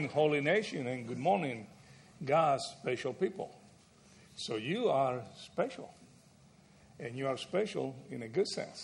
Holy Nation, and good morning, God's special people. So you are special, and you are special in a good sense.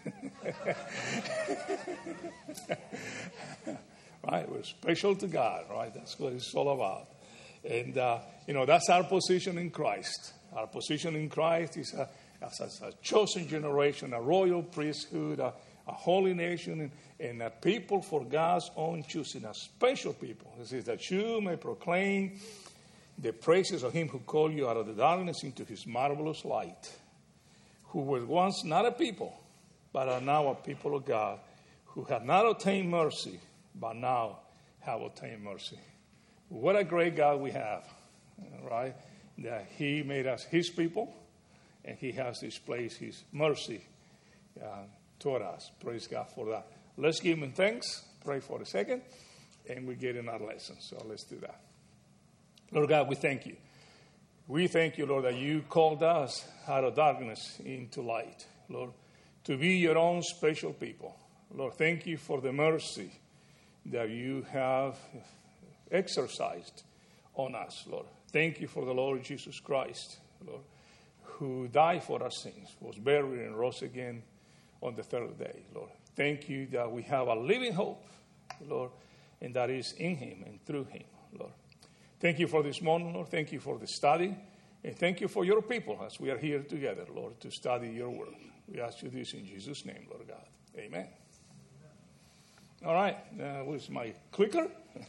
Right? We're special to God, right? That's what it's all about. And, that's our position in Christ. Our position in Christ is as a chosen generation, a royal priesthood, a holy nation, and a people for God's own choosing, a special people. It says that you may proclaim the praises of him who called you out of the darkness into his marvelous light, who were once not a people, but are now a people of God, who had not obtained mercy, but now have obtained mercy. What a great God we have, right? That he made us his people, and he has displayed his mercy toward us. Praise God for that. Let's give him thanks, pray for a second, and we get in our lesson. So let's do that. Lord God, we thank you. We thank you, Lord, that you called us out of darkness into light, Lord, to be your own special people. Lord, thank you for the mercy that you have exercised on us, Lord. Thank you for the Lord Jesus Christ, Lord, who died for our sins, was buried and rose again on the third day, Lord. Thank you that we have a living hope, Lord, and that is in him and through him, Lord. Thank you for this morning, Lord. Thank you for the study. And thank you for your people as we are here together, Lord, to study your word. We ask you this in Jesus' name, Lord God. Amen. All right. Where's my clicker?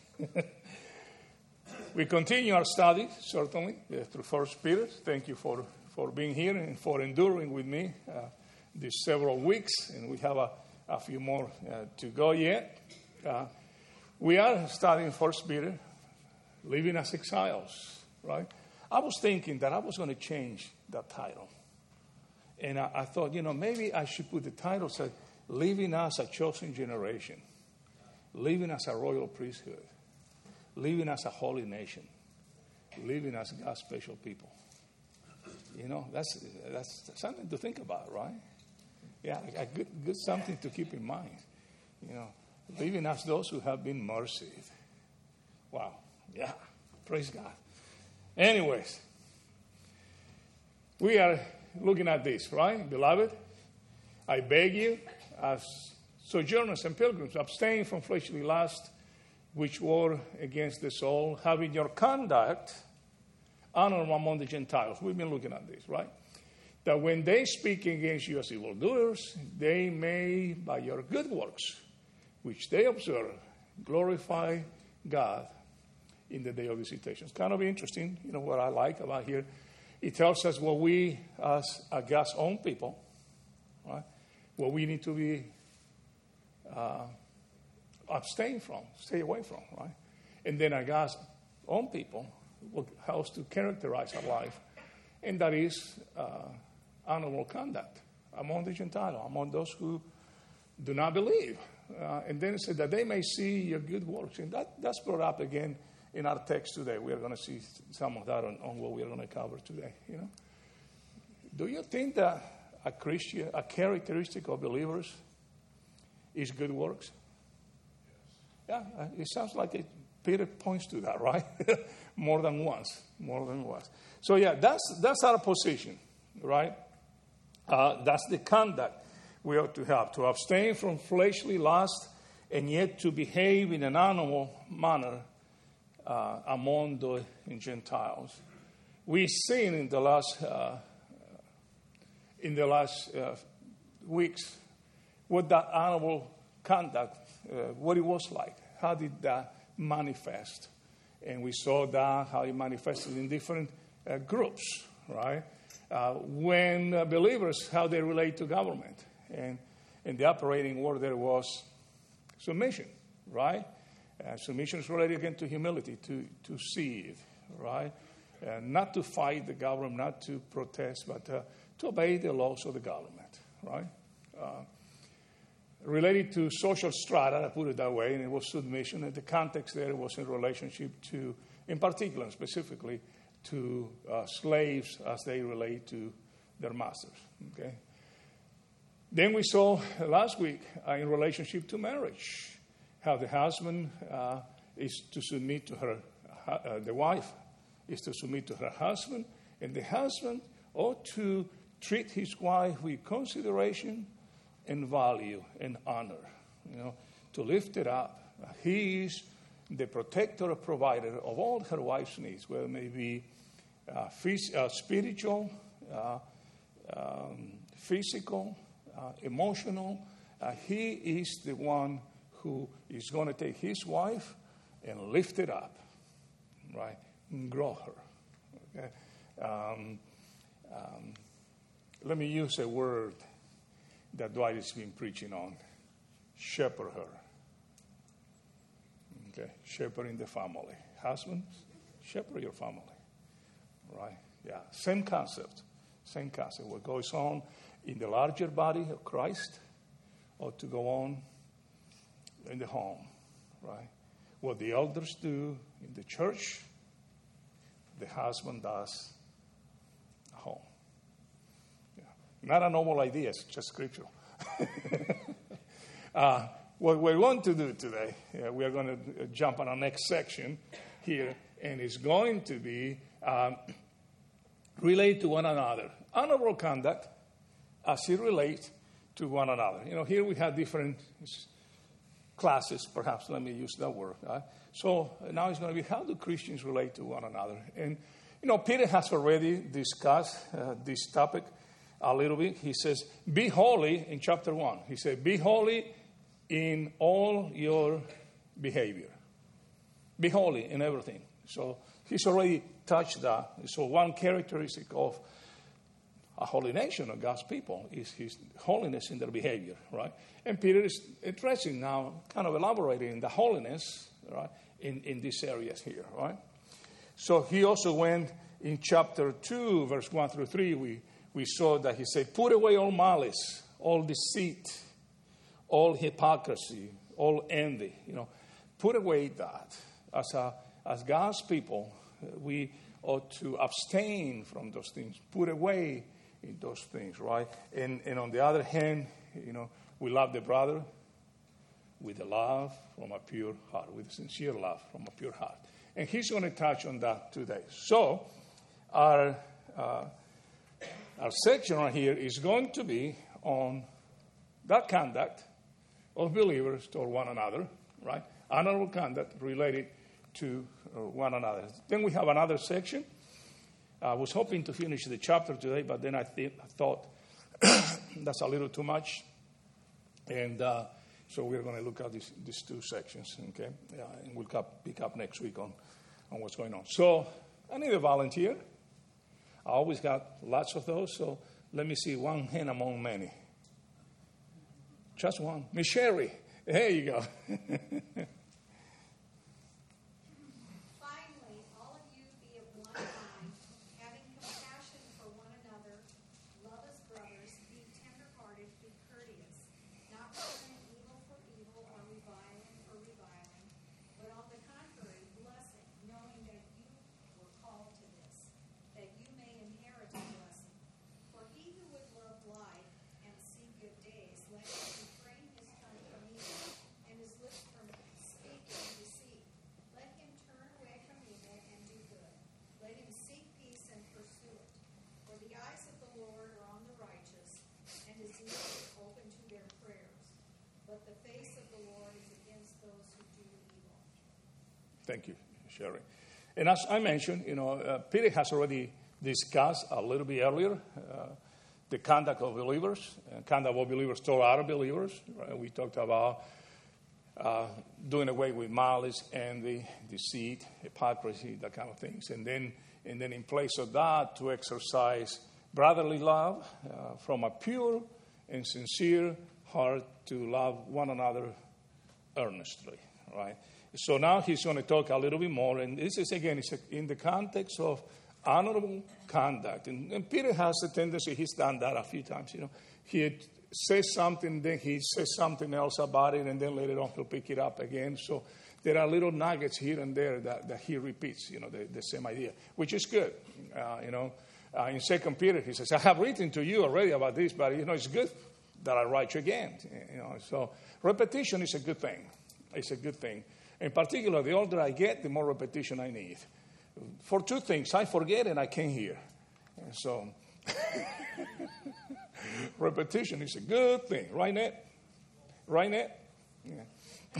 We continue our study, certainly, through 1 Peter. Thank you for being here and for enduring with me these several weeks. And we have a few more to go yet. We are studying 1 Peter, living as exiles, right? I was thinking that I was going to change that title. And I thought, maybe I should put the title, say, living as a chosen generation, living as a royal priesthood, living as a holy nation, living as God's special people. That's something to think about, right? Yeah, a good something to keep in mind. Living as those who have been mercied. Wow. Yeah. Praise God. Anyways, we are looking at this, right? Beloved, I beg you, as sojourners and pilgrims, abstain from fleshly lust, which war against the soul, having your conduct honorable among the Gentiles. We've been looking at this, right? That when they speak against you as evildoers, they may, by your good works, which they observe, glorify God in the day of visitation. It's kind of interesting, what I like about here. It tells us what we, as God's own people, right, what we need to be abstain from, stay away from, right? And then God's own people, how to characterize our life, and that is honorable conduct among the Gentiles, among those who do not believe. And then it said that they may see your good works. And that's brought up again in our text today. We are going to see some of that on what we are going to cover today. Do you think that a characteristic of believers is good works? Yeah, it sounds like Peter points to that, right? More than once. So yeah, that's our position, right? That's the conduct we ought to have, to abstain from fleshly lust and yet to behave in an honorable manner among the Gentiles. We've seen in the last weeks what that honorable conduct, what it was like. How did that manifest? And we saw that, how it manifested in different groups, right? When believers, how they relate to government. And in the operating word there was submission, right? Submission is related again to humility, to see it, right? Not to fight the government, not to protest, but to obey the laws of the government, right? Related to social strata, I put it that way, and it was submission. And the context there was in relationship to, in particular, specifically, to slaves as they relate to their masters, okay? Then we saw last week in relationship to marriage, how the husband is to submit to her, the wife is to submit to her husband, and the husband ought to treat his wife with consideration and value and honor, to lift it up. He is the protector or provider of all her wife's needs, whether it may be spiritual, physical, emotional. He is the one who is going to take his wife and lift it up, right, and grow her. Okay? Let me use a word that Dwight has been preaching on. Shepherd her. Okay, shepherding the family. Husbands, shepherd your family. Right? Yeah, same concept. Same concept. What goes on in the larger body of Christ ought to go on in the home. Right? What the elders do in the church, the husband does at home. Yeah. Not a novel idea, it's just scriptural. What we want to do today, we are going to jump on our next section here, and it's going to be relate to one another. Honorable conduct as it relates to one another. Here we have different classes, perhaps, let me use that word. So now it's going to be, how do Christians relate to one another? And, Peter has already discussed this topic a little bit. He says, be holy in chapter 1. He said, be holy in all your behavior. Be holy in everything. So he's already touched that. So one characteristic of a holy nation of God's people is his holiness in their behavior, right? And Peter is addressing now, kind of elaborating the holiness, right, in these areas here, right? So he also went in chapter 2, verse 1 through 3, we saw that he said, put away all malice, all deceit, all hypocrisy, all envy. Put away that. As God's people, we ought to abstain from those things. Put away those things, right? And on the other hand, we love the brother with a love from a pure heart, with a sincere love from a pure heart. And he's going to touch on that today. So our section right here is going to be on that conduct of believers toward one another, right? Honorable conduct related to one another. Then we have another section. I was hoping to finish the chapter today, but then I thought that's a little too much. And so we're going to look at these two sections, okay? And we'll pick up next week on what's going on. So I need a volunteer. I always got lots of those, so let me see one hand among many. Just one. Miss Sherry. There you go. Finally, all of you be of one mind, having compassion for one another, love as brothers, be tenderhearted, be courteous, not returning evil for evil or reviling, but on the contrary, blessing, knowing that you were called to this, that you may inherit a blessing. For he who would love life and see good days, let him refrain his tongue from evil and his lips from speaking deceit. Let him turn away from evil and do good. Let him seek peace and pursue it. For the eyes of the Lord are on the righteous, and his ears open to their prayers. But the face of the Lord is against those who do evil. Thank you, Sherry. And as I mentioned, Peter has already discussed a little bit earlier the conduct of believers, conduct of believers toward other believers. Right? We talked about doing away with malice, envy, deceit, hypocrisy, that kind of things. And then in place of that, to exercise brotherly love from a pure and sincere heart, to love one another earnestly, right? So now he's going to talk a little bit more, and this is, again, it's in the context of honorable conduct. And Peter has a tendency, he's done that a few times, He says something, then he says something else about it, and then later on he'll pick it up again. So there are little nuggets here and there that he repeats, the same idea, which is good. In 2 Peter, he says, I have written to you already about this, but, it's good that I write you again. So repetition is a good thing. It's a good thing. In particular, the older I get, the more repetition I need. For two things, I forget and I can't hear. And so, repetition is a good thing. Right, Ned? Right, Ned? Yeah.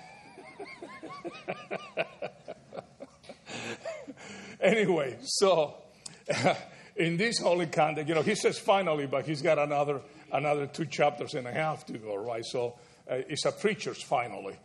Anyway, so in this holy conduct, he says finally, but he's got another 2 chapters and a half to go, right? So it's a preacher's finally.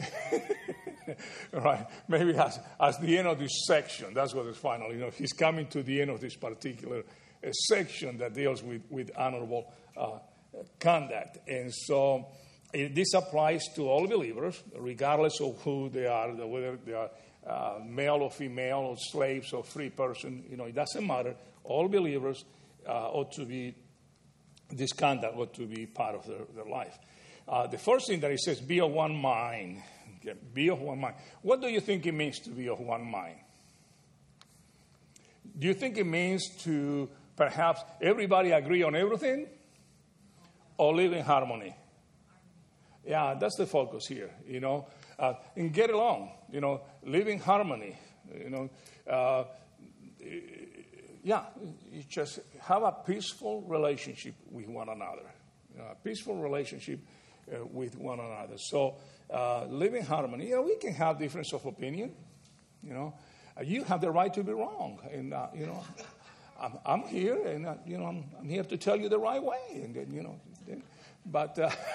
Right? Maybe as the end of this section, that's what it's finally. He's coming to the end of this particular section that deals with honorable conduct. And so this applies to all believers, regardless of who they are, whether they are male or female, or slaves or free person. It doesn't matter. All believers ought to be, this conduct ought to be part of their life. The first thing that it says, be of one mind. Okay, be of one mind. What do you think it means to be of one mind? Do you think it means to perhaps everybody agree on everything or live in harmony? Yeah, that's the focus here, and get along, live in harmony, you just have a peaceful relationship with one another, with one another. So live in harmony. We can have difference of opinion, you have the right to be wrong, and I'm here, and I'm here to tell you the right way, and but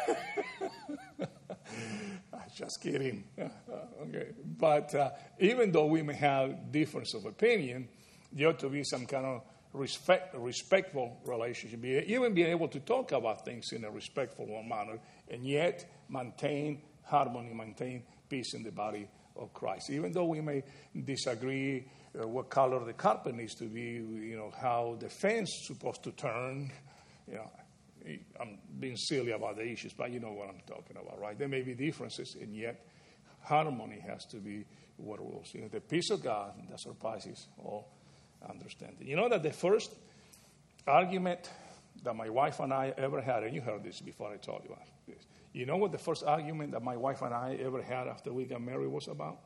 just kidding. Okay, but even though we may have difference of opinion, there ought to be some kind of respectful relationship, even being able to talk about things in a respectful manner, and yet maintain harmony, maintain peace in the body of Christ. Even though we may disagree what color the carpet needs to be, how the fence is supposed to turn, I'm being silly about the issues, but you know what I'm talking about, right? There may be differences, and yet harmony has to be what rules. The peace of God that surpasses all understanding. You know that the first argument that my wife and I ever had, and you heard this before I told you about this. You know what the first argument that my wife and I ever had after we got married was about?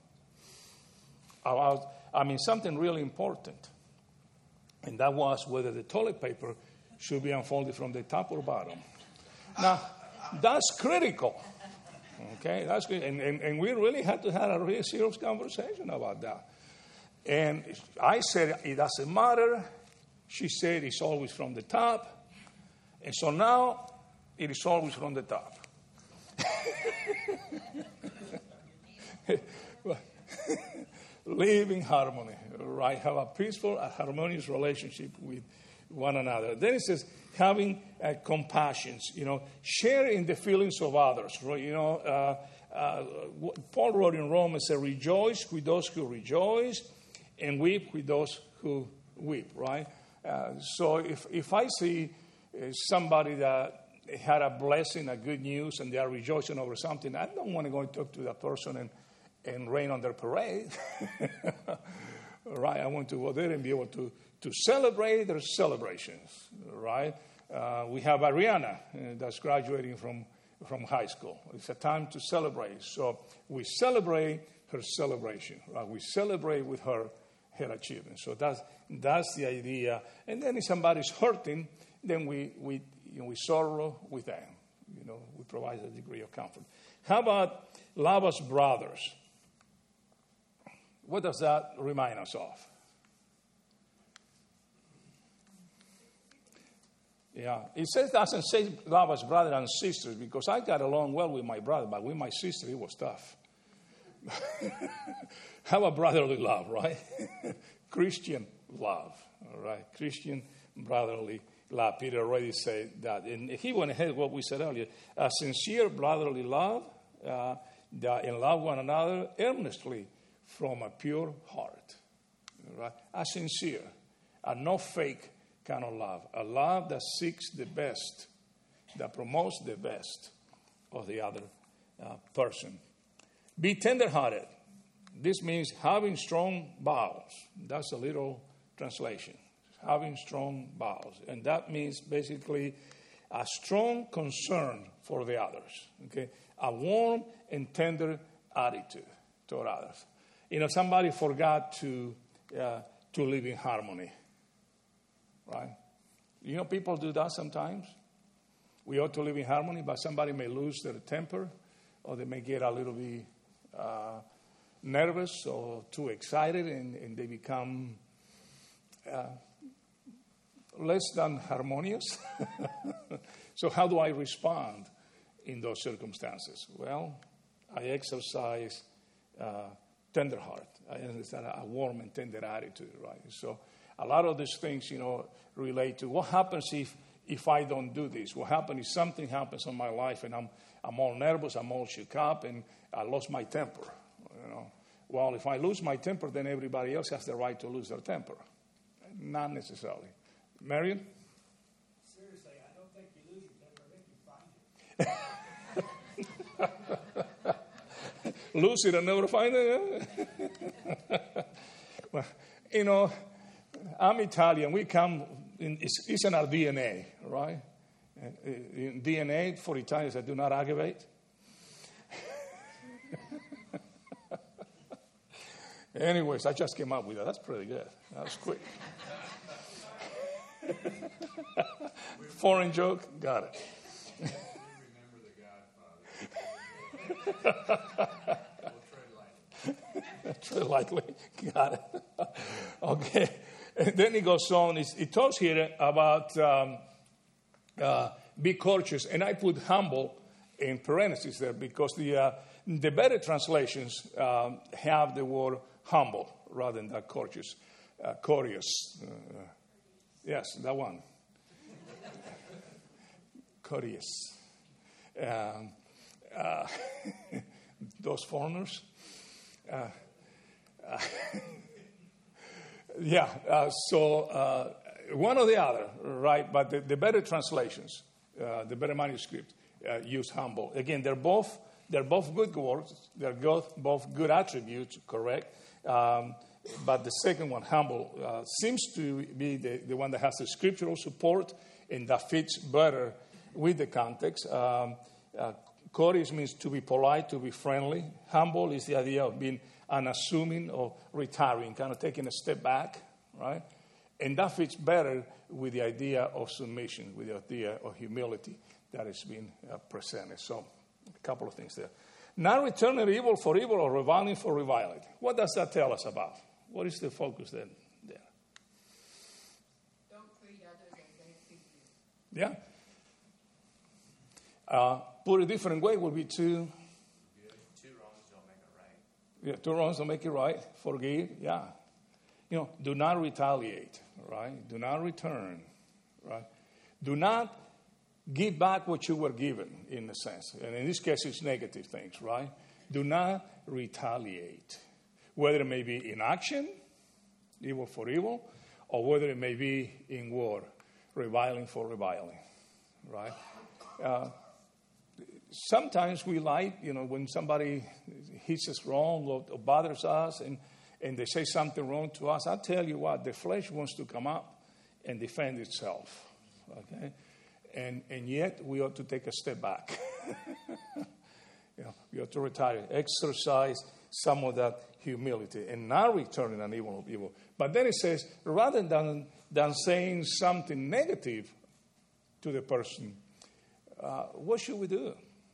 Something really important. And that was whether the toilet paper should be unfolded from the top or bottom. Now, that's critical. Okay, that's good. And we really had to have a really serious conversation about that. And I said, it doesn't matter. She said, it's always from the top. And so now, it is always from the top. Live in harmony, right? Have a peaceful, harmonious relationship with one another. Then it says, having compassion, share in the feelings of others. Right? Paul wrote in Romans, said, rejoice with those who rejoice and weep with those who weep, right? So if I see somebody that had a blessing, a good news, and they are rejoicing over something, I don't want to go and talk to that person and rain on their parade. Right? I want to go there and be able to celebrate their celebrations, right? We have Ariana that's graduating from high school. It's a time to celebrate. So we celebrate her celebration, right? We celebrate with her achievement. So that's the idea. And then if somebody's hurting, then we sorrow with them. We provide a degree of comfort. How about love as brothers? What does that remind us of? Yeah, it doesn't say love as brothers and sisters, because I got along well with my brother, but with my sister it was tough. Have a brotherly love, right? Christian love, all right? Christian brotherly love. Peter already said that. And he went ahead with what we said earlier. A sincere brotherly love, and love one another earnestly from a pure heart, right? A sincere, a no fake kind of love. A love that seeks the best, that promotes the best of the other person. Be tenderhearted. This means having strong bowels. That's a little translation. Having strong bowels. And that means basically a strong concern for the others. Okay? A warm and tender attitude toward others. Somebody forgot to live in harmony, right? People do that sometimes. We ought to live in harmony, but somebody may lose their temper, or they may get a little bit nervous or too excited, and they become less than harmonious. So how do I respond in those circumstances? Well, I exercise tender heart. I understand a warm and tender attitude, right? So a lot of these things, relate to what happens if I don't do this. What happens if something happens in my life and I'm all nervous, I'm all shook up, and I lost my temper. Well, if I lose my temper, then everybody else has the right to lose their temper. Not necessarily. Marion? Seriously, I don't think you lose your temper. I think you find it. Lose it and never find it? Well, I'm Italian. We come, it's in our DNA, right? In DNA for Italians that do not aggravate. Anyways, I just came up with that. That's pretty good. That was quick. Foreign joke? Got it. Remember the Godfather. We'll tread lightly. Got it. Okay. And then he goes on. He talks here about be courteous. And I put humble in parentheses there because the better translations have the word humble rather than that courteous. Courteous. Yes, that one. Courteous. Those foreigners. So one or the other, right? But the better translations, the better manuscript, use humble. Again, they're both good words. They're both good attributes, correct? But the second one, humble, seems to be the one that has the scriptural support and that fits better with the context. Courteous means to be polite, to be friendly. Humble is the idea of being unassuming or retiring, kind of taking a step back, right? And that fits better with the idea of submission, with the idea of humility that is being presented. So, a couple of things there. Not returning evil for evil or reviling for reviling. What does that tell us about? What is the focus then there? Don't treat others as they treat you. Yeah. Put a different way would be to... Two wrongs don't make it right. Yeah, 2 wrongs don't make it right. Forgive, yeah. Do not retaliate, right? Do not return, right? Do not give back what you were given, in a sense. And in this case, it's negative things, right? Do not retaliate. Whether it may be in action, evil for evil, or whether it may be in war, reviling for reviling, right? Sometimes we like, when somebody hits us wrong or bothers us and they say something wrong to us, I tell you what, the flesh wants to come up and defend itself, okay? And yet we ought to take a step back. We ought to retire, exercise some of that humility and not returning an evil of evil. But then it says, rather than saying something negative to the person, what should we do?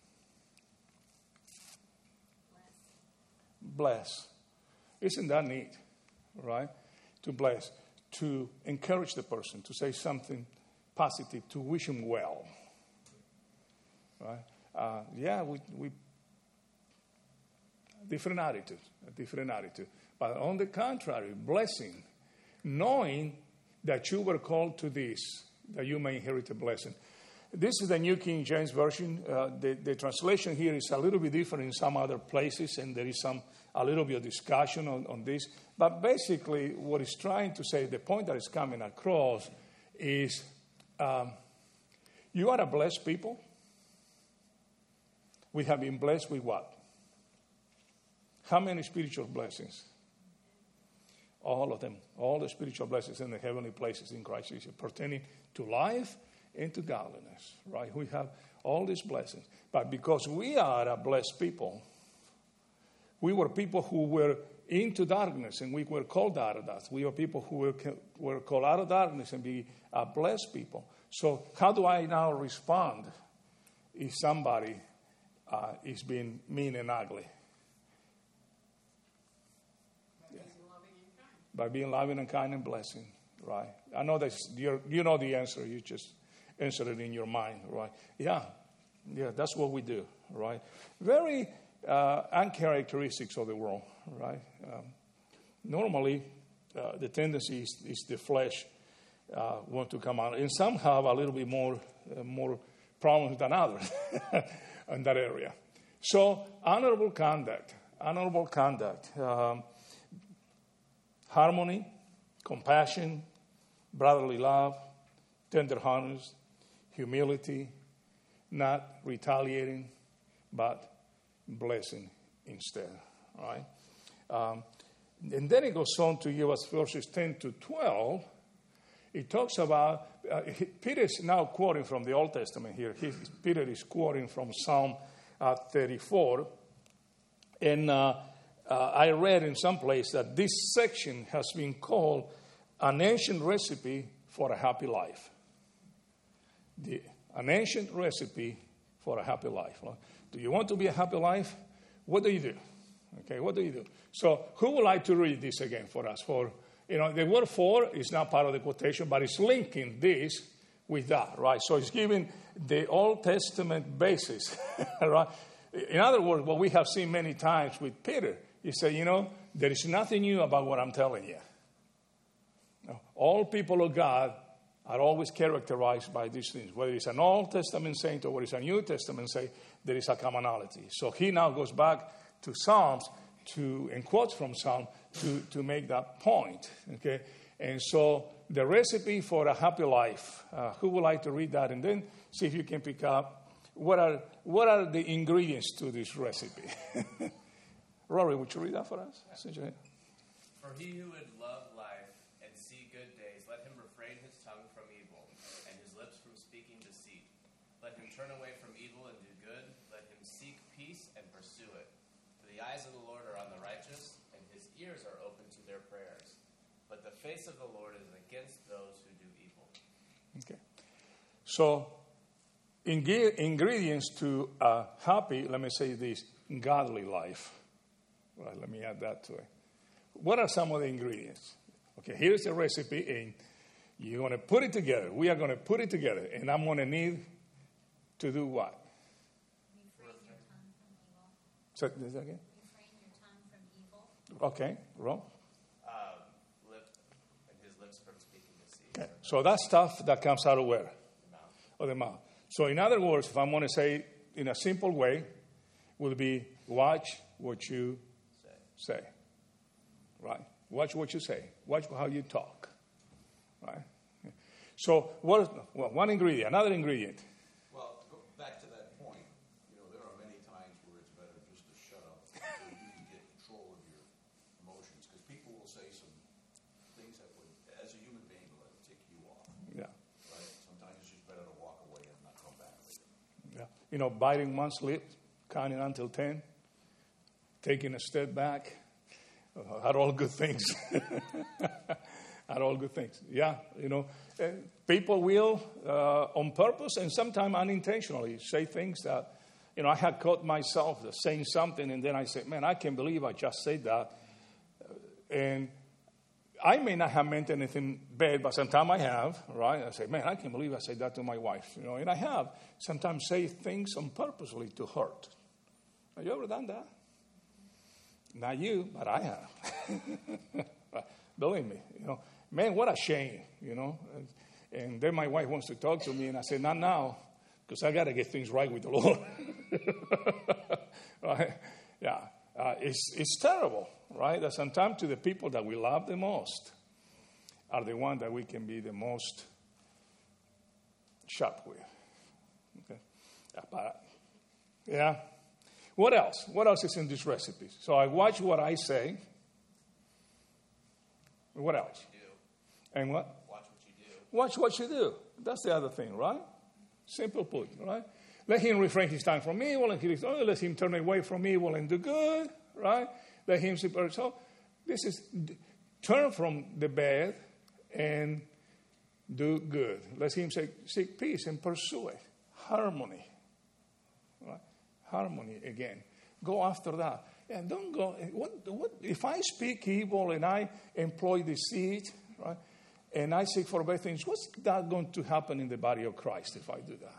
Bless. Isn't that neat, right? To bless, to encourage the person, to say something positive, to wish him well, right? We different attitude. But on the contrary, blessing, knowing that you were called to this, that you may inherit a blessing. This is the New King James Version. The translation here is a little bit different in some other places, and there is a little bit of discussion on this. But basically, what it's trying to say, the point that is coming across is you are a blessed people. We have been blessed with what? How many spiritual blessings? All of them. All the spiritual blessings in the heavenly places in Christ Jesus, pertaining to life and to godliness, right? We have all these blessings. But because we are a blessed people, We were people who were into darkness, and we were called out of that. We are people who were called out of darkness and be blessed people. So how do I now respond if somebody is being mean and ugly? By being loving and kind and blessing, right? I know that you know the answer. You just answer it in your mind, right? Yeah, that's what we do, right? Very uncharacteristics of the world, right? Normally, the tendency is the flesh want to come out, and some have a little bit more problems than others in that area. So, honorable conduct, harmony, compassion, brotherly love, tender-heartedness, humility, not retaliating, but blessing instead, right? And then it goes on to give us verses 10 to 12. It talks about, Peter is now quoting from the Old Testament here. Peter is quoting from Psalm 34. And I read in some place that this section has been called an ancient recipe for a happy life. An ancient recipe for a happy life. Do you want to be a happy life? What do you do? Okay, what do you do? So who would like to read this again for us? The word for is not part of the quotation, but it's linking this with that, right? So it's giving the Old Testament basis, right? In other words, what we have seen many times with Peter, he said, there is nothing new about what I'm telling you. All people of God are always characterized by these things. Whether it's an Old Testament saint or whether it's a New Testament saint, there is a commonality. So he now goes back to Psalms and quotes from Psalm to make that point. Okay, and so the recipe for a happy life. Who would like to read that and then see if you can pick up what are the ingredients to this recipe? Rory, would you read that for us? For he who would love life and see good days, let him refrain his tongue from evil and his lips from speaking deceit. Let him turn away from evil and do good. Let him seek peace and pursue it. For the eyes of the Lord are on the righteous, and his ears are open to their prayers. But the face of the Lord is against those who do evil. Okay. So, ingredients to a happy, let me say this, godly life. Right, let me add that to it. What are some of the ingredients? Okay, here's the recipe, and you're going to put it together. We are going to put it together, and I'm going to need to do what? Refrain your tongue from evil. So, is that again? Refrain your tongue from evil. Okay, Ron? And his lips from speaking deceit. Okay. So that's stuff that comes out of where? The mouth. Of the mouth. So in other words, if I'm going to say in a simple way, would be watch what you say. Right? Watch what you say. Watch how you talk. Right? So one ingredient, another ingredient. Well, go back to that point. There are many times where it's better just to shut up so you can get control of your emotions. Because people will say some things that would, as a human being, will tick you off. Yeah. Right? Sometimes it's just better to walk away and not come back later. Yeah. Biting one's lip, counting until 10, taking a step back, are all good things. Are all good things. Yeah, people will, on purpose and sometimes unintentionally, say things that, I had caught myself saying something, and then I said, man, I can't believe I just said that. And I may not have meant anything bad, but sometimes I have, right? I say, man, I can't believe I said that to my wife, and I have sometimes say things on purposely to hurt. Have you ever done that? Not you, but I have. Believe me, man, what a shame, And then my wife wants to talk to me, and I say, not now, because I got to get things right with the Lord. Right? Yeah, it's terrible, right? That sometimes to the people that we love the most are the ones that we can be the most sharp with. Okay, but yeah. What else? What else is in this recipe? So I watch what I say. What else? And what? Watch what you do. Watch what you do. That's the other thing, right? Simple put, right? Let him refrain his tongue from evil, and let him turn away from evil and do good, right? Let him see. So this is turn from the bad and do good. Let him seek peace and pursue it. Harmony. Right? Harmony again. Go after that. And don't go, what if I speak evil and I employ deceit, right? And I seek for better things, what's that going to happen in the body of Christ if I do that?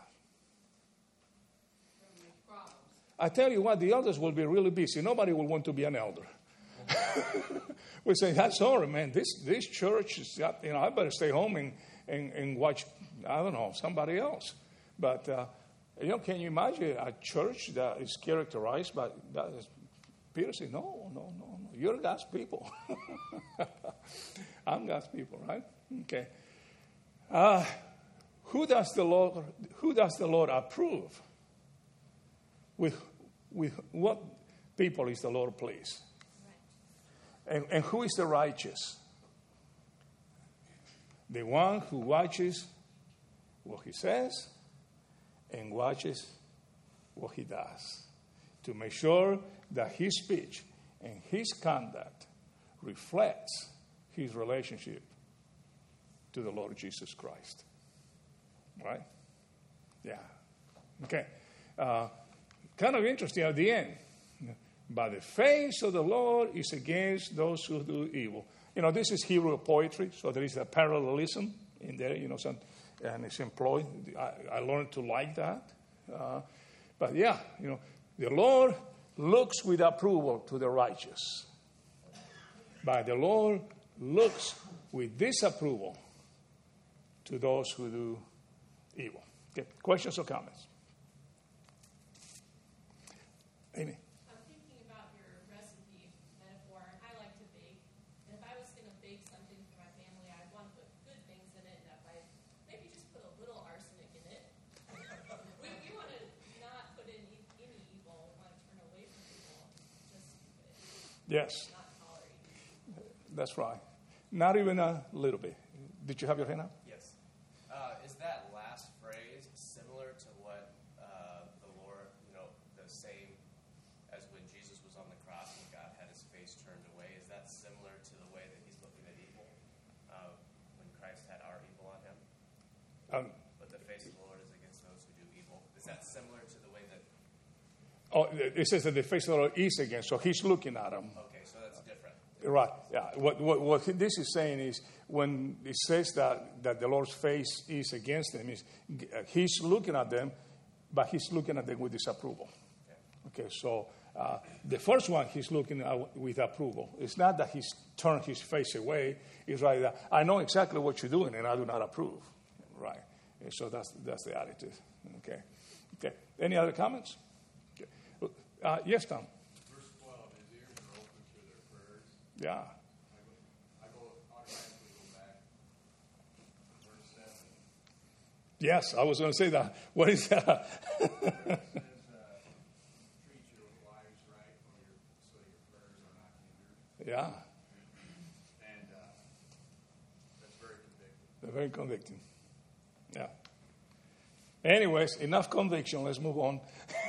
I tell you what, the elders will be really busy. Nobody will want to be an elder. We say, that's all right, man. This church is, I better stay home and watch, I don't know, somebody else. But, can you imagine a church that is characterized by that? Peter said, no. You're God's people. I'm God's people, right? Okay. Who does the Lord approve? With what people is the Lord pleased? And who is the righteous? The one who watches what he says and watches what he does, to make sure that his speech and his conduct reflects his relationship to the Lord Jesus Christ. Right? Yeah. Okay. Kind of interesting at the end. But the face of the Lord is against those who do evil. This is Hebrew poetry, so there is a parallelism in there, and it's employed. I learned to like that. But yeah, the Lord looks with approval to the righteous. But the Lord looks with disapproval to those who do evil. Okay, questions or comments? Amy? I'm thinking about your recipe metaphor. I like to bake. And if I was going to bake something for my family, I'd want to put good things in it. And if I maybe just put a little arsenic in it. we want to not put in any evil. We want to turn away from evil. Just stupid. Yes. Not tolerate evil. That's right. Not even a little bit. Did you have your hand up? Yes. Is that last phrase similar to what the Lord, the same as when Jesus was on the cross and God had his face turned away? Is that similar to the way that he's looking at evil when Christ had our evil on him? But the face of the Lord is against those who do evil. Is that similar to the way that... Oh, it says that the face of the Lord is against, so he's looking at them. Okay, so that's different. Right, yeah. What this is saying is when it says that the Lord's face is against them, is he's looking at them, but he's looking at them with disapproval. Okay, so the first one he's looking at with approval. It's not that he's turned his face away. It's right that I know exactly what you're doing and I do not approve. Right. And so that's the attitude. Okay. Any other comments? Okay. Yes, Tom. Verse 12, his ears are open to their prayers. Yeah. I automatically go back to verse 7. Yes, I was going to say that. What is that? It says, treat your wives right, so your prayers are not hindered. Yeah. And that's very convicting. They're very convicting. Yeah. Anyways, enough conviction. Let's move on.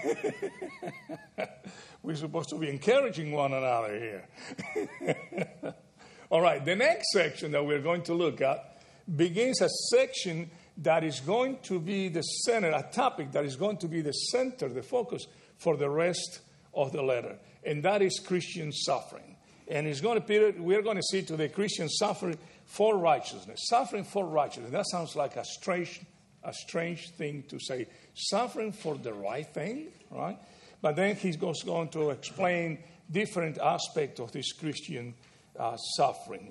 We're supposed to be encouraging one another here. All right, the next section that we're going to look at begins a section that is going to be the center, a topic that is going to be the center, the focus for the rest of the letter. And that is Christian suffering. And we're going to see today Christian suffering for righteousness. Suffering for righteousness. That sounds like a strange thing to say. Suffering for the right thing, right? But then he's going to explain different aspects of this Christian suffering.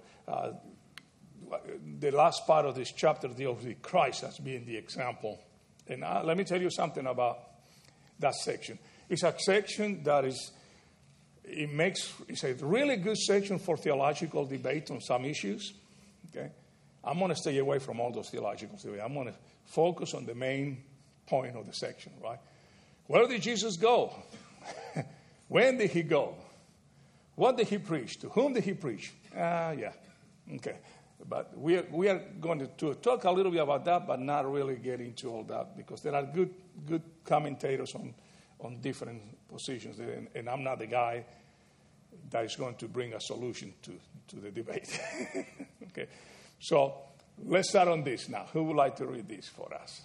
The last part of this chapter deals with Christ as being the example. And let me tell you something about that section. It's a section that it's a really good section for theological debate on some issues. Okay, I'm going to stay away from all those theological debates. I'm going to focus on the main point of the section, right? Where did Jesus go? When did he go? What did he preach? To whom did he preach? Yeah. Okay. But we are going to talk a little bit about that, but not really get into all that, because there are good commentators on different positions, and I'm not the guy that is going to bring a solution to the debate. Okay, so let's start on this now. Who would like to read this for us?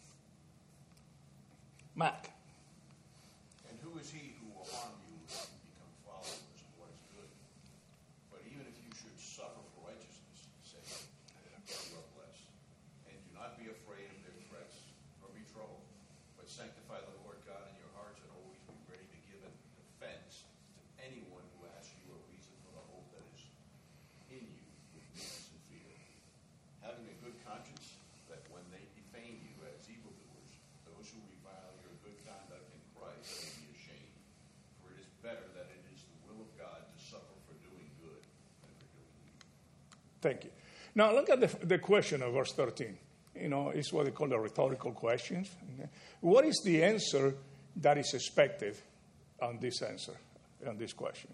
Mac. And who is he who will harm you if you become followers of what is good? But even if you should suffer for righteousness' sake, you are blessed. And do not be afraid of their threats, nor be troubled, but sanctify the Lord God in your hearts, and always be ready to give a defense to anyone who asks you a reason for the hope that is in you with meekness and fear, having a good conscience, that when they defame you as evildoers, those who revile your good conduct in Christ may be ashamed. For it is better that it is the will of God to suffer for doing good than for doing evil. Thank you. Now look at the question of verse 13. It's what they call the rhetorical questions. Okay? What is the answer that is expected on this answer, on this question?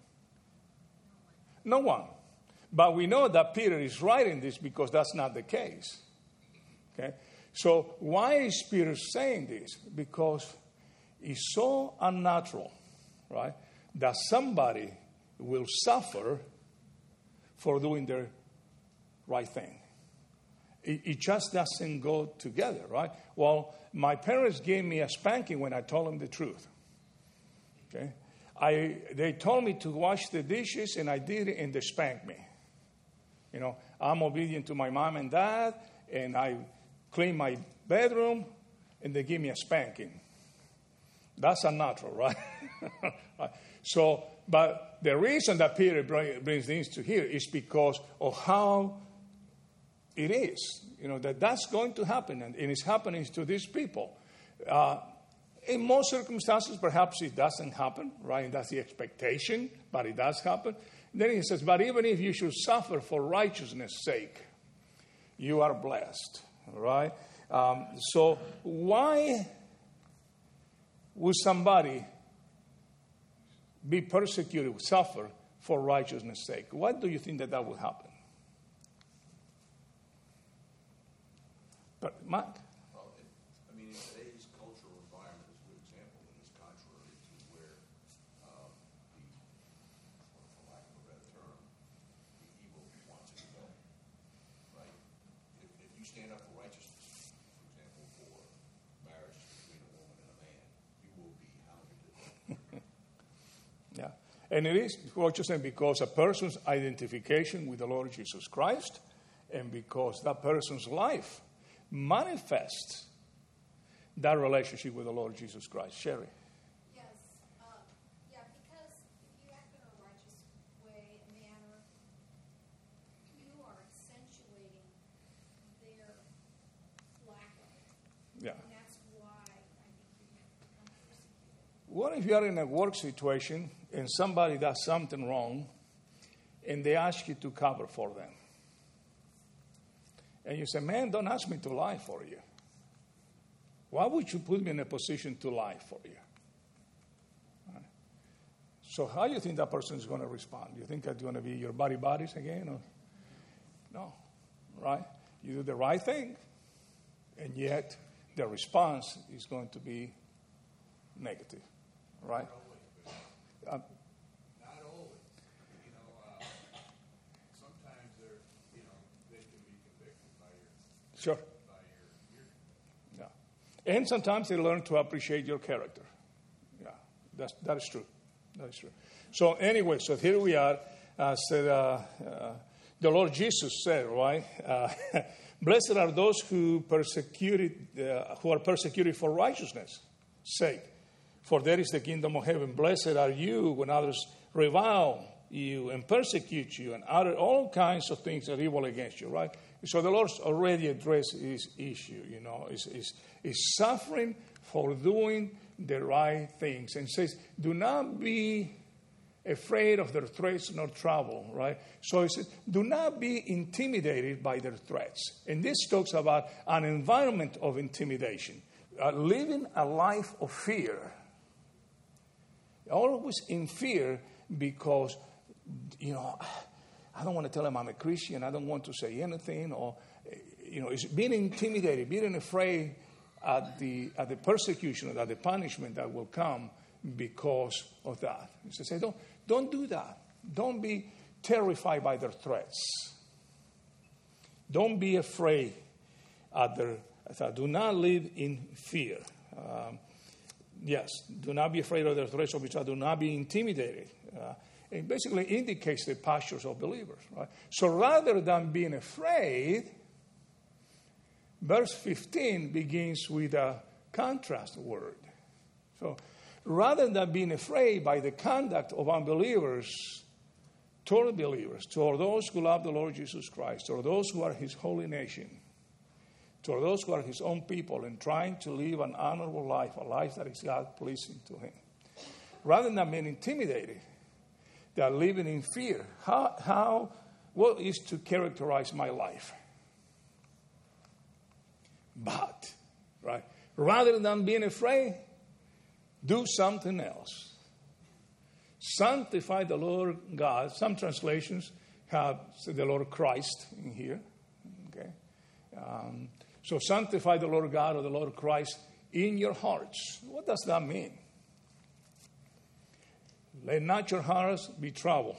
No one. But we know that Peter is writing this because that's not the case. Okay? So why is Peter saying this? Because it's so unnatural, right, that somebody will suffer for doing the right thing. It just doesn't go together, right? Well, my parents gave me a spanking when I told them the truth. Okay? They told me to wash the dishes, and I did it, and they spanked me. I'm obedient to my mom and dad, and I clean my bedroom, and they give me a spanking. That's unnatural, right? So, but the reason that Peter brings things to here is because of how it is, that's going to happen, and it's happening to these people. In most circumstances, perhaps it doesn't happen, right? That's the expectation, but it does happen. Then he says, but even if you should suffer for righteousness' sake, you are blessed, right? So why would somebody be persecuted, suffer for righteousness' sake? Why do you think that would happen? But Mark? Well, in today's cultural environment is a good example, and it's contrary to where for lack of a better term, the evil wants it to go, right? If you stand up for righteousness, for example, for marriage between a woman and a man, you will be hounded to death. Yeah. And it is what you're saying, because a person's identification with the Lord Jesus Christ, and because that person's life manifests that relationship with the Lord Jesus Christ. Sherry. Yes. Because if you act in a righteous way, manner, you are accentuating their lack of it. Yeah. And that's why I think you have become persecuted. What if you are in a work situation and somebody does something wrong and they ask you to cover for them? And you say, man, don't ask me to lie for you. Why would you put me in a position to lie for you? Right. So how do you think that person is going to respond? Do you think that's going to be your buddies again? Or? No, right? You do the right thing, and yet the response is going to be negative, right? Not always. Sometimes they can be convicted by your Sure. Yeah. And sometimes they learn to appreciate your character. Yeah, that is true. That is true. So anyway, so here we are. The Lord Jesus said, right? Blessed are those who are persecuted for righteousness' sake, for there is the kingdom of heaven. Blessed are you when others revile you and persecute you and utter all kinds of things that are evil against you, right? So the Lord's already addressed this issue, is suffering for doing the right things. And says, do not be afraid of their threats nor trouble, right? So he says, do not be intimidated by their threats. And this talks about an environment of intimidation, living a life of fear. Always in fear because, I don't want to tell them I'm a Christian. I don't want to say anything. Or, it's being intimidated, being afraid at the persecution, or at the punishment that will come because of that. So say, don't do that. Don't be terrified by their threats. Don't be afraid at their. Do not live in fear. Yes, do not be afraid of their threats of each other. Do not be intimidated. It basically indicates the postures of believers, right? So rather than being afraid, verse 15 begins with a contrast word. So rather than being afraid by the conduct of unbelievers toward believers, toward those who love the Lord Jesus Christ, toward those who are his holy nation, toward those who are his own people and trying to live an honorable life, a life that is God-pleasing to him. Rather than being intimidated, they are living in fear. What is to characterize my life? But, right, rather than being afraid, do something else. Sanctify the Lord God. Some translations have the Lord Christ in here. Okay. So sanctify the Lord God or the Lord Christ in your hearts. What does that mean? Let not your hearts be troubled.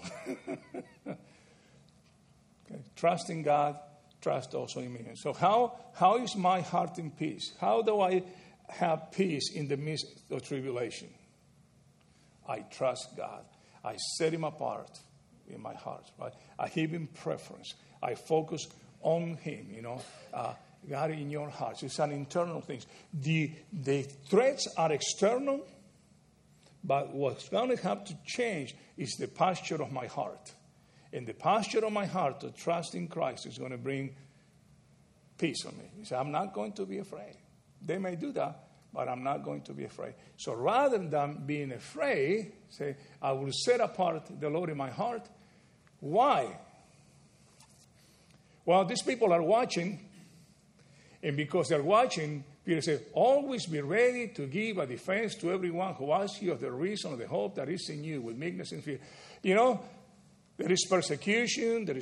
Okay. Trust in God, trust also in me. So how is my heart in peace? How do I have peace in the midst of tribulation? I trust God. I set him apart in my heart. Right? I give him preference. I focus on him. God in your hearts. It's an internal thing. The threats are external, but what's going to have to change is the posture of my heart. And the posture of my heart to trust in Christ is going to bring peace on me. He said, I'm not going to be afraid. They may do that, but I'm not going to be afraid. So rather than being afraid, say, I will set apart the Lord in my heart. Why? Well, these people are watching, and because they're watching, Peter said, always be ready to give a defense to everyone who asks you of the reason of the hope that is in you with meekness and fear. There is persecution, and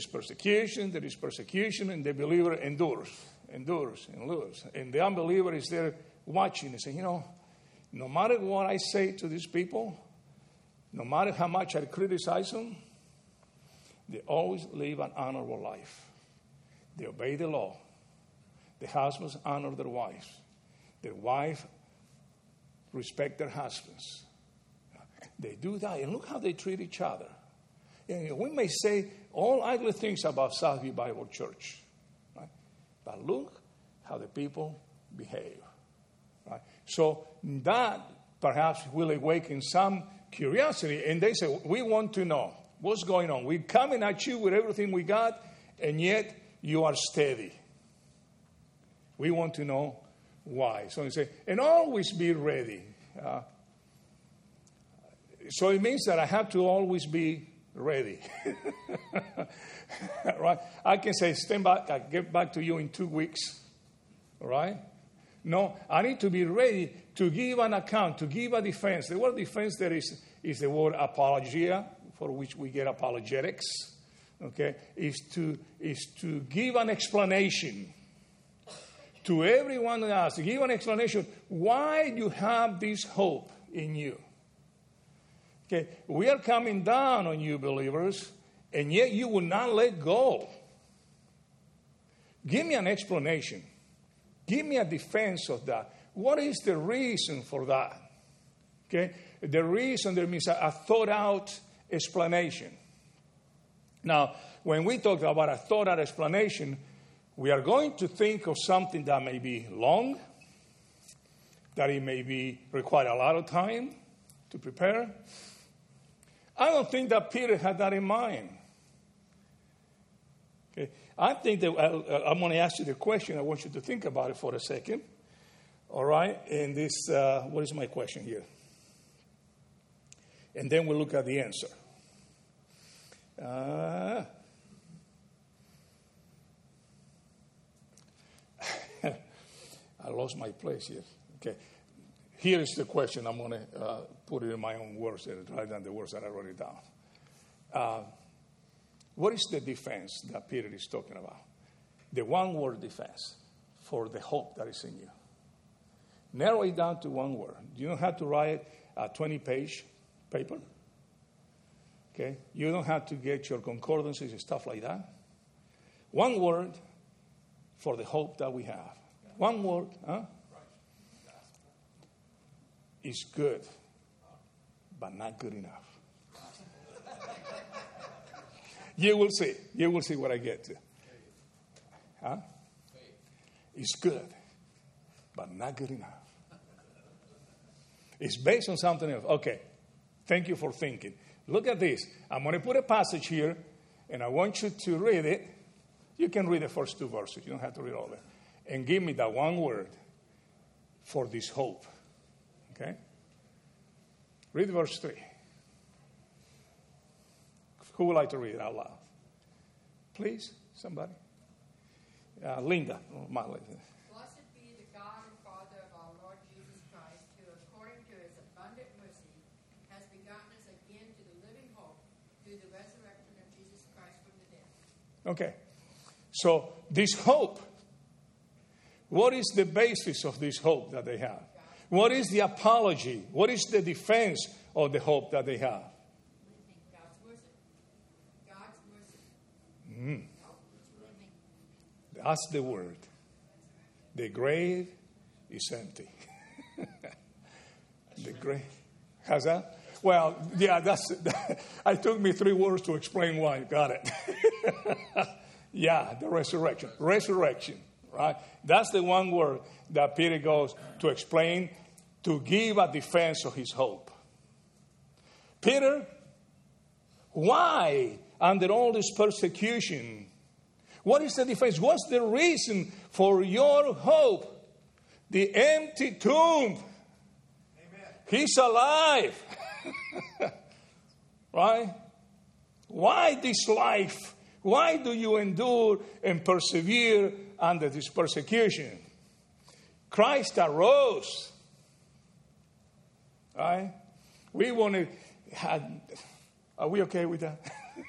the believer endures. And the unbeliever is there watching and saying, no matter what I say to these people, no matter how much I criticize them, they always live an honorable life. They obey the law. The husbands honor their wives. Their wives respect their husbands. They do that. And look how they treat each other. We may say all ugly things about Southview Bible Church. Right? But look how the people behave. Right? So that perhaps will awaken some curiosity. And they say, we want to know what's going on. We're coming at you with everything we got, and yet you are steady. We want to know why. So they say, and always be ready. So it means that I have to always be ready. Right? I can say, stand back, I'll get back to you in 2 weeks. All right? No, I need to be ready to give an account, to give a defense. The word defense there is the word apologia, for which we get apologetics. Okay? Is to give an explanation to everyone else, to give an explanation why you have this hope in you. Okay, we are coming down on you, believers, and yet you will not let go. Give me an explanation. Give me a defense of that. What is the reason for that? Okay, the reason there means a thought-out explanation. Now, when we talk about a thought-out explanation, we are going to think of something that may be long, that it may require a lot of time to prepare. I don't think that Peter had that in mind. Okay. I think that I'm going to ask you the question. I want you to think about it for a second. All right? And this, what is my question here? And then we'll look at the answer. I lost my place here. Okay. Here is the question. I'm going to put it in my own words rather than the words that I wrote it down. What is the defense that Peter is talking about? The one-word defense for the hope that is in you. Narrow it down to one word. You don't have to write a 20-page paper. Okay? You don't have to get your concordances and stuff like that. One word for the hope that we have. One word, huh? Is good, but not good enough. You will see. You will see what I get to. Huh? It's good, but not good enough. It's based on something else. Okay. Thank you for thinking. Look at this. I'm going to put a passage here, and I want you to read it. You can read the first 2 verses. You don't have to read all of it. And give me that one word for this hope. Okay? Read verse 3. Who would like to read it out loud? Please, somebody. Linda. Oh, my Linda. Blessed be the God and Father of our Lord Jesus Christ, who according to his abundant mercy has begotten us again to the living hope through the resurrection of Jesus Christ from the dead. Okay. So this hope, what is the basis of this hope that they have? What is the apology? What is the defense of the hope that they have? God's mercy. God's mercy. That's the word. The grave is empty. The grave. How's that? Well, yeah, it took me 3 words to explain why. Got it. Yeah, the resurrection. Resurrection, right? That's the one word that Peter goes to explain, to give a defense of his hope. Peter, why, under all this persecution, what is the defense? What's the reason for your hope? The empty tomb. Amen. He's alive. Right? Why this life? Why do you endure and persevere under this persecution? Christ arose. Right? We want to have, are we okay with that?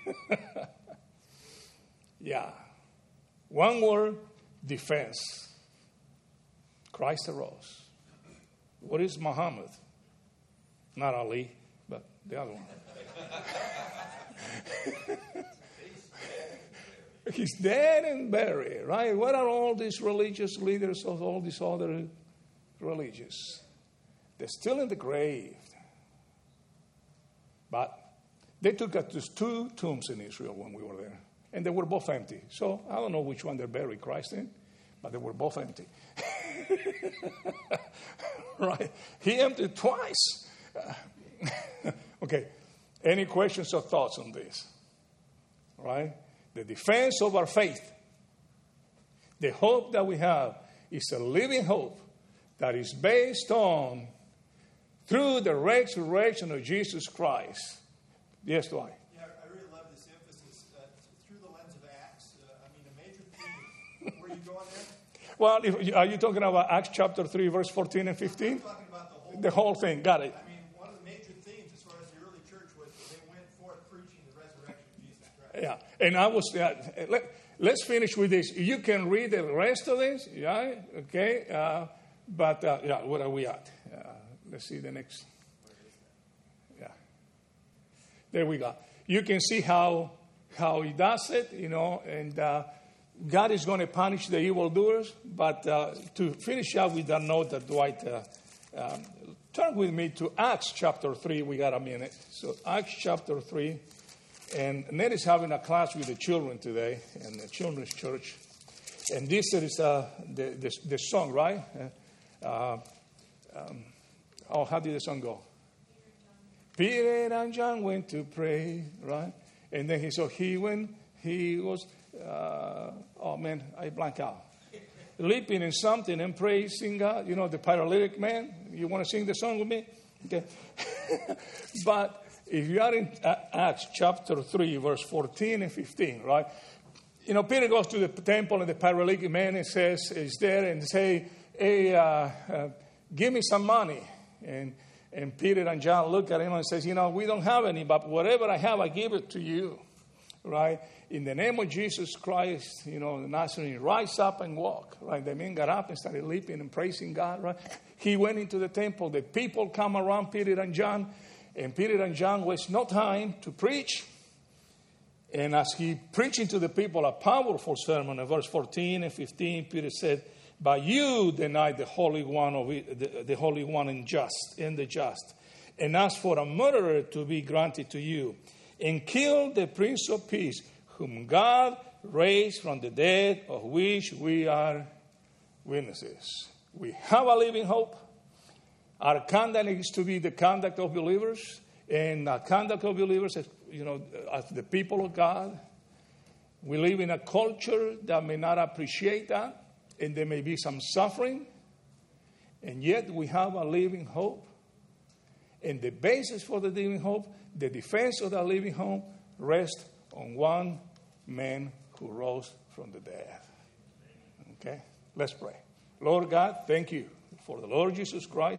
Yeah. One word, defense. Christ arose. What is Muhammad? Not Ali, but the other one. He's dead and buried, right? What are all these religious leaders of all these other religions? They're still in the grave. But they took us to 2 tombs in Israel when we were there. And they were both empty. So I don't know which one they buried Christ in, but they were both empty. Right? He emptied twice. Okay. Any questions or thoughts on this? Right? The defense of our faith. The hope that we have is a living hope that is based on through the resurrection of Jesus Christ. Yes, Dwight? Yeah, I really love this emphasis through the lens of Acts. A major theme. Were you going there? Well, are you talking about Acts chapter 3, verse 14 and 15? I'm talking about the whole thing. Got it. One of the major themes as far as the early church was they went forth preaching the resurrection of Jesus Christ. Yeah, and I was, let's finish with this. You can read the rest of this, yeah, okay? But where are we at? Let's see the next. Yeah. There we go. You can see how he does it, and God is going to punish the evildoers. But to finish up with that note that Dwight, turn with me to Acts chapter 3. We got a minute. So Acts chapter 3. And Ned is having a class with the children today in the children's church. And this is the song, right? How did the song go? Peter and John went to pray, right? And then he was, I blank out. Leaping in something and praising God. The paralytic man. You want to sing the song with me? Okay. But if you are in Acts chapter 3, verse 14 and 15, right? Peter goes to the temple and the paralytic man is there and say, hey, give me some money. And Peter and John look at him and says, we don't have any, but whatever I have, I give it to you, right? In the name of Jesus Christ, the Nazarene, rise up and walk, right? The man got up and started leaping and praising God, right? He went into the temple. The people come around Peter and John, And Peter and John waste no time to preach. And as he preaching to the people a powerful sermon, in verse 14 and 15, Peter said, "But you denied the Holy One the Holy One and the just, and asked for a murderer to be granted to you, and killed the Prince of Peace, whom God raised from the dead, of which we are witnesses." We have a living hope. Our conduct is to be the conduct of believers, and the conduct of believers, as the people of God. We live in a culture that may not appreciate that, and there may be some suffering, and yet we have a living hope. And the basis for the living hope, the defense of that living hope, rests on one man who rose from the dead. Okay? Let's pray. Lord God, thank you for the Lord Jesus Christ.